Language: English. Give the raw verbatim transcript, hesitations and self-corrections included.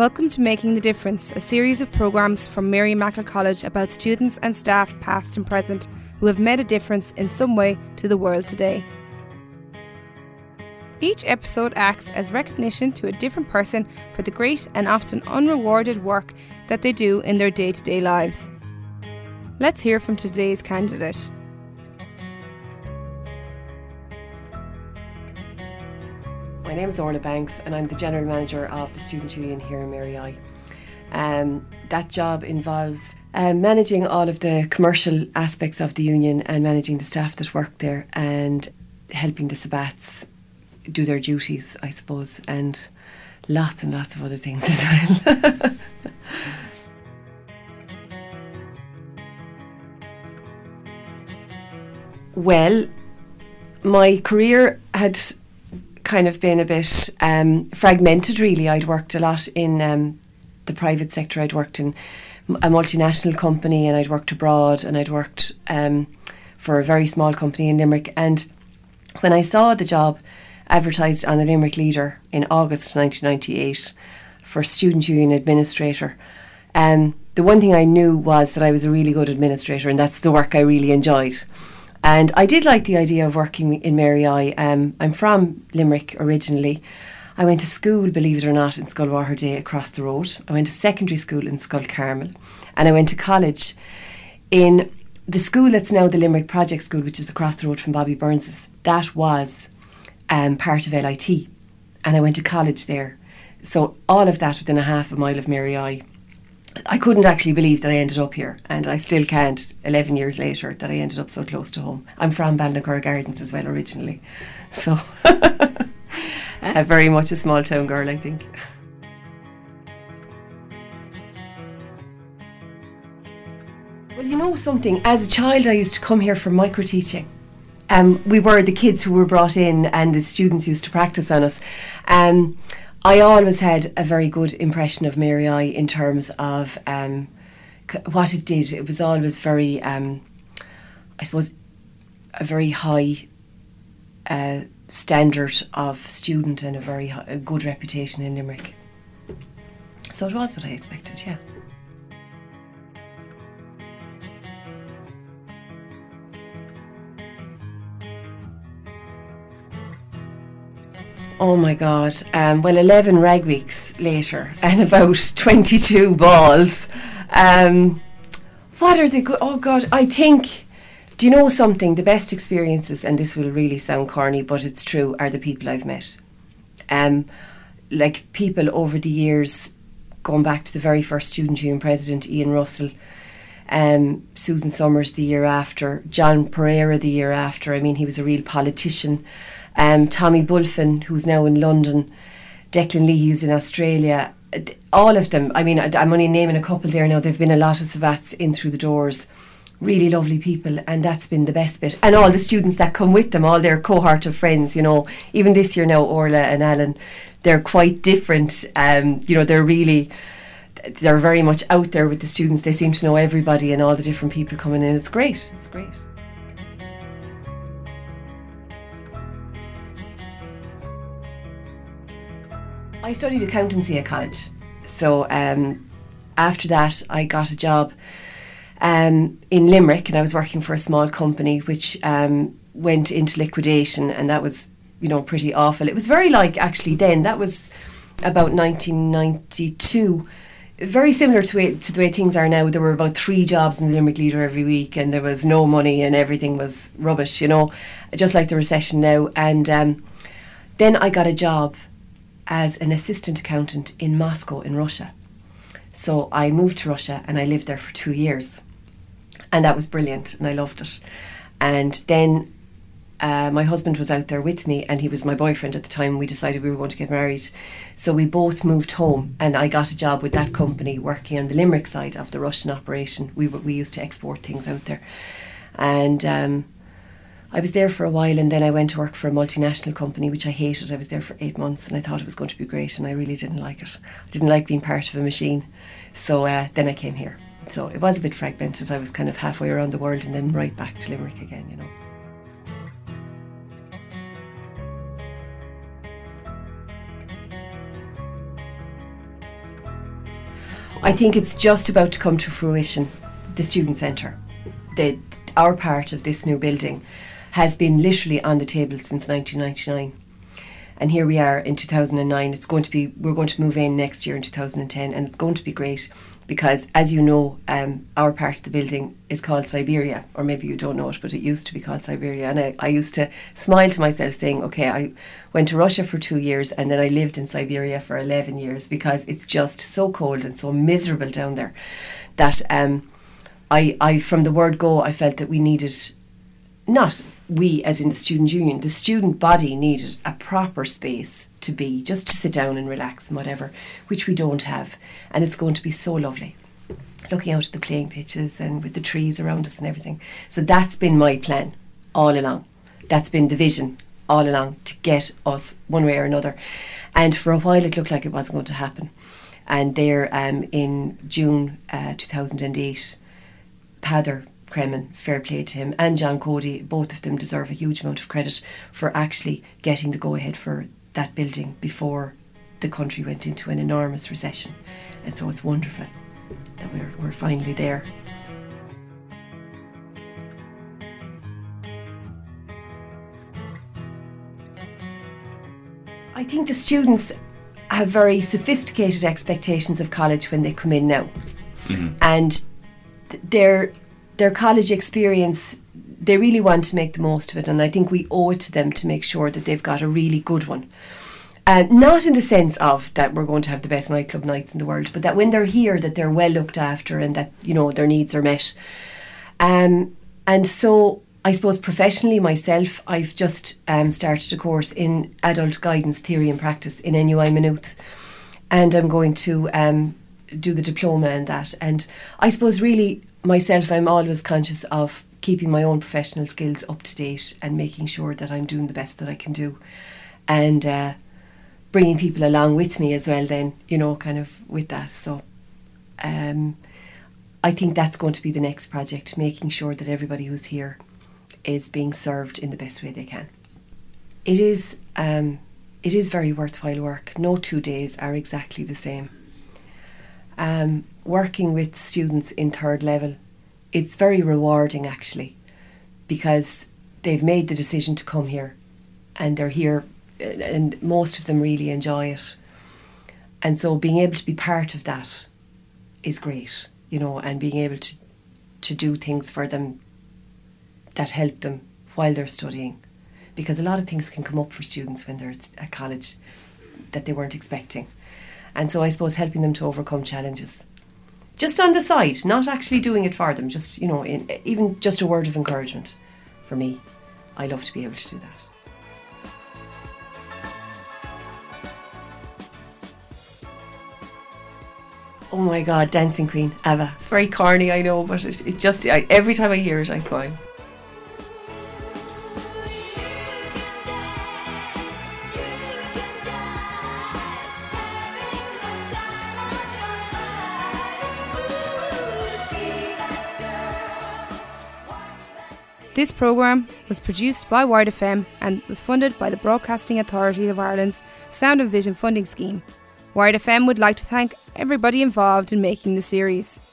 Welcome to Making the Difference, a series of programmes from Mary Immaculate College about students and staff past and present who have made a difference in some way to the world today. Each episode acts as recognition to a different person for the great and often unrewarded work that they do in their day-to-day lives. Let's hear from today's candidate. My name is Orla Banks and I'm the General Manager of the Student Union here in Mary I. Um, that job involves um, managing all of the commercial aspects of the union and managing the staff that work there and helping the Sabbats do their duties, I suppose, and lots and lots of other things as well. Well, my career had kind of been a bit um, fragmented, really. I'd worked a lot in um, the private sector. I'd worked in a multinational company and I'd worked abroad and I'd worked um, for a very small company in Limerick. And when I saw the job advertised on the Limerick Leader in August nineteen ninety-eight for Student Union Administrator, um, the one thing I knew was that I was a really good administrator and that's the work I really enjoyed. And I did like the idea of working in Mary I. Um, I'm from Limerick originally. I went to school, believe it or not, in Sculwaher Day across the road. I went to secondary school in Skull Carmel. And I went to college in the school that's now the Limerick Project School, which is across the road from Bobby Burns's. That was um, part of L I T. And I went to college there. So all of that within a half a mile of Mary I. I couldn't actually believe that I ended up here, and I still can't, eleven years later, that I ended up so close to home. I'm from Ballinacurra Gardens as well originally, so uh, very much a small town girl, I think. Well, you know something, as a child I used to come here for micro-teaching. Um, we were the kids who were brought in and the students used to practice on us. Um, I always had a very good impression of Mary I in terms of um, c- what it did. It was always very, um, I suppose, a very high uh, standard of student and a very high, a good reputation in Limerick. So it was what I expected, yeah. Oh my God, um, well eleven rag weeks later and about twenty-two balls. Um, what are the good, oh God, I think, do you know something, the best experiences, and this will really sound corny but it's true, are the people I've met. Um, like people over the years, going back to the very first Student Union President, Ian Russell, um, Susan Summers the year after, John Pereira the year after. I mean, he was a real politician. Um, Tommy Bulfin, who's now in London, Declan Lee, who's in Australia, all of them. I mean, I'm only naming a couple there now. There've been a lot of Sabbats in through the doors, really lovely people, and that's been the best bit. And all the students that come with them, all their cohort of friends, you know, even this year now, Orla and Alan, they're quite different. Um, you know, they're really, they're very much out there with the students. They seem to know everybody and all the different people coming in. It's great. It's great. I studied accountancy at college. So um, after that, I got a job um, in Limerick, and I was working for a small company which um, went into liquidation, and that was, you know, pretty awful. It was very like, actually then, that was about nineteen ninety-two. Very similar to, it, to the way things are now. There were about three jobs in the Limerick Leader every week, and there was no money and everything was rubbish, you know, just like the recession now. And um, then I got a job as an assistant accountant in Moscow in Russia. So I moved to Russia and I lived there for two years. And that was brilliant and I loved it. And then uh, my husband was out there with me and he was my boyfriend at the time. We decided we were going to get married. So we both moved home and I got a job with that company working on the Limerick side of the Russian operation. We, we used to export things out there. And um, I was there for a while and then I went to work for a multinational company, which I hated. I was there for eight months and I thought it was going to be great and I really didn't like it. I didn't like being part of a machine. So uh, then I came here. So it was a bit fragmented. I was kind of halfway around the world and then right back to Limerick again, you know. I think it's just about to come to fruition, the student centre. The, our part of this new building has been literally on the table since nineteen ninety-nine. And here we are in two thousand nine. It's going to be, we're going to move in next year in two thousand ten, and it's going to be great because, as you know, um, our part of the building is called Siberia, or maybe you don't know it, but it used to be called Siberia. And I, I used to smile to myself saying, okay, I went to Russia for two years and then I lived in Siberia for eleven years, because it's just so cold and so miserable down there that um, I, I, from the word go, I felt that we needed, not we as in the student union, the student body needed a proper space to be, just to sit down and relax and whatever, which we don't have. And it's going to be so lovely, looking out at the playing pitches and with the trees around us and everything. So that's been my plan all along. That's been the vision all along, to get us one way or another. And for a while it looked like it wasn't going to happen. And there um, in June uh, two thousand eight, Peadar Cremin, fair play to him, and John Cody, both of them deserve a huge amount of credit for actually getting the go-ahead for that building before the country went into an enormous recession. And so it's wonderful that we're, we're finally there. I think the students have very sophisticated expectations of college when they come in now. Mm-hmm. And th- they're their college experience, they really want to make the most of it, and I think we owe it to them to make sure that they've got a really good one. Um, not in the sense of that we're going to have the best nightclub nights in the world, but that when they're here, that they're well looked after and that, you know, their needs are met. Um, and so I suppose professionally myself, I've just um, started a course in adult guidance theory and practice in N U I Maynooth, and I'm going to um, do the diploma in that. And I suppose really myself, I'm always conscious of keeping my own professional skills up to date and making sure that I'm doing the best that I can do, and uh, bringing people along with me as well then, you know, kind of with that. So um, I think that's going to be the next project, making sure that everybody who's here is being served in the best way they can. It is, um, it is very worthwhile work. No two days are exactly the same. Um, working with students in third level, it's very rewarding actually, because they've made the decision to come here and they're here, and most of them really enjoy it. And so being able to be part of that is great, you know, and being able to, to do things for them that help them while they're studying. Because a lot of things can come up for students when they're at college that they weren't expecting. And so I suppose helping them to overcome challenges. Just on the side, not actually doing it for them, just, you know, in, even just a word of encouragement. For me, I love to be able to do that. Oh my God, Dancing Queen, ABBA. It's very corny, I know, but it, it just, I, every time I hear it, I smile. This programme was produced by Wide F M and was funded by the Broadcasting Authority of Ireland's Sound and Vision Funding Scheme. Wide F M would like to thank everybody involved in making the series.